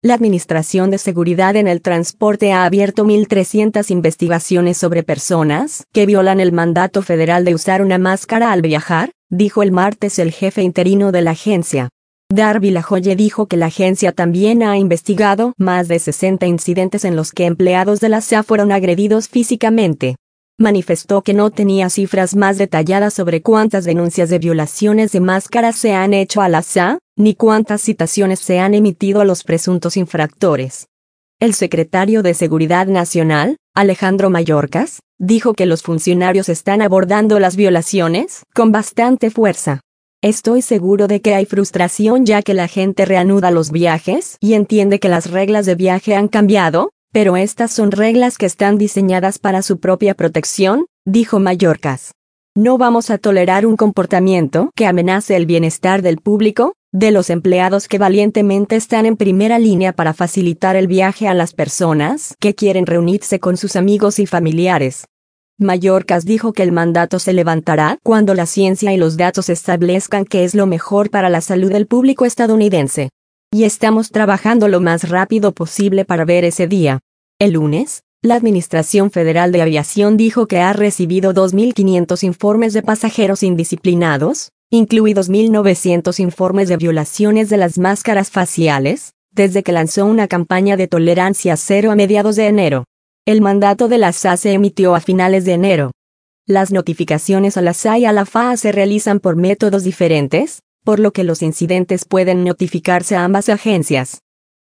La Administración de Seguridad en el Transporte ha abierto 1.300 investigaciones sobre personas que violan el mandato federal de usar una máscara al viajar, dijo el martes el jefe interino de la agencia. Darby Lajoie dijo que la agencia también ha investigado más de 60 incidentes en los que empleados de la SEA fueron agredidos físicamente. Manifestó que no tenía cifras más detalladas sobre cuántas denuncias de violaciones de máscaras se han hecho a la SEA, ni cuántas citaciones se han emitido a los presuntos infractores. El secretario de Seguridad Nacional, Alejandro Mayorkas, dijo que los funcionarios están abordando las violaciones con bastante fuerza. Estoy seguro de que hay frustración ya que la gente reanuda los viajes y entiende que las reglas de viaje han cambiado, pero estas son reglas que están diseñadas para su propia protección, dijo Mayorkas. No vamos a tolerar un comportamiento que amenace el bienestar del público, de los empleados que valientemente están en primera línea para facilitar el viaje a las personas que quieren reunirse con sus amigos y familiares. Mayorkas dijo que el mandato se levantará cuando la ciencia y los datos establezcan qué es lo mejor para la salud del público estadounidense. Y estamos trabajando lo más rápido posible para ver ese día. El lunes, la Administración Federal de Aviación dijo que ha recibido 2.500 informes de pasajeros indisciplinados, incluidos 1.900 informes de violaciones de las máscaras faciales, desde que lanzó una campaña de tolerancia cero a mediados de enero. El mandato de la SEA se emitió a finales de enero. Las notificaciones a la SEA y a la FAA se realizan por métodos diferentes, por lo que los incidentes pueden notificarse a ambas agencias.